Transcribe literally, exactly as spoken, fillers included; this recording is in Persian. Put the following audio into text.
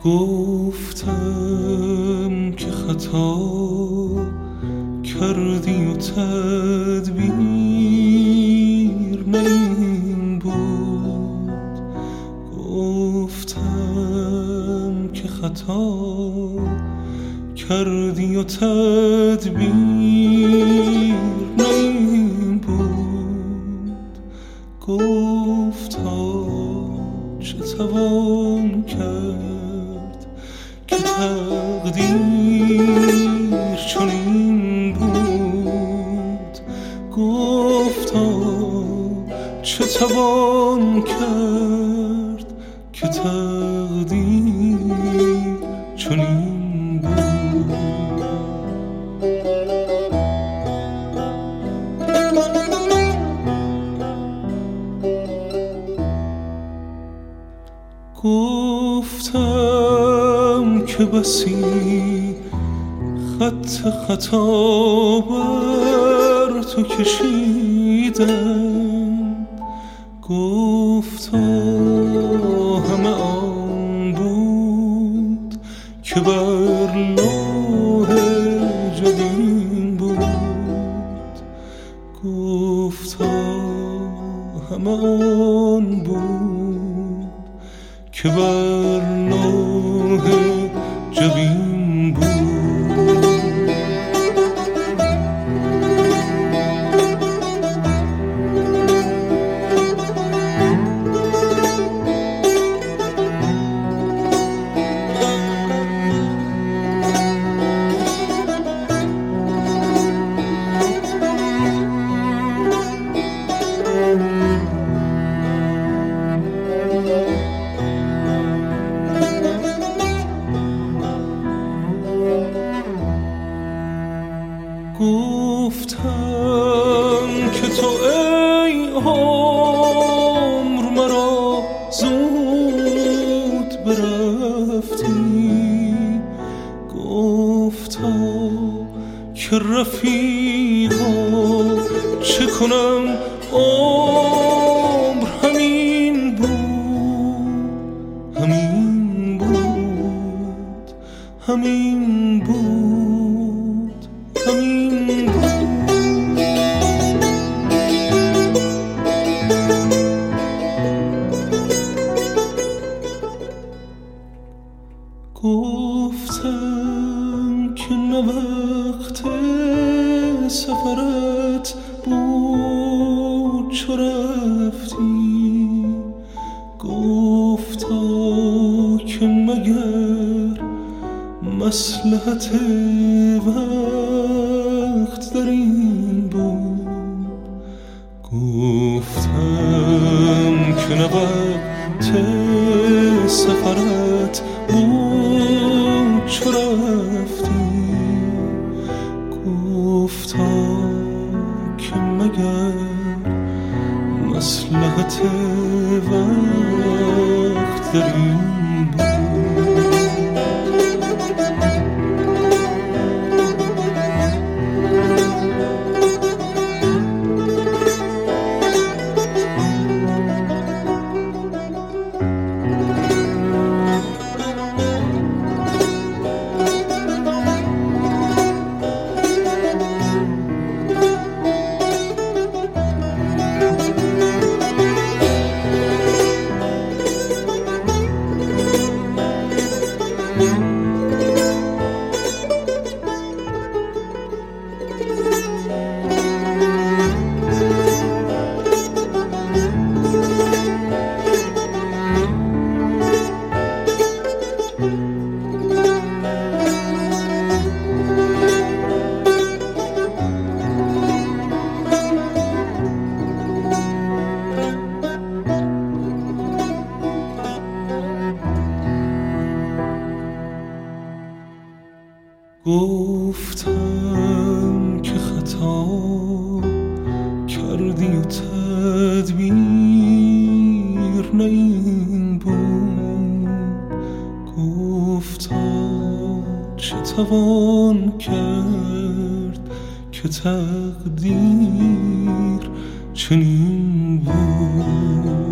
گفتم که خطا کردی و تدبیر نه این بود. گفتم که خطا کردی و تدبیر نه این بود. گفتا چه توان کرد که تقدیر چنین بود. گفتا چه توان کرد که تقدیر چنین بود. گفتم که بسی خط خطا بر تو کشیدم. گفتا همه آن بود که بر لوح جبین بود. گفتا همه آن بود که بر لوح جبین بود. گفتم که تو ای عمر مرا زود برفتی. گفتا که رفیقا چه کنم عمر همین بود. همین بود همین بود همین بود. گفتم که نه وقت سفرت بود چو رفتی. گفتا که مگر مصلحت وقت در این بود. گفتم که نه وقت سفرت بود چو رفتی. گفتا که مگر مصلحت وقت در این بود. گفتم که خطا کردی و تدبیر نه این بود. گفتا چه توان کرد که تقدیر چنین بود.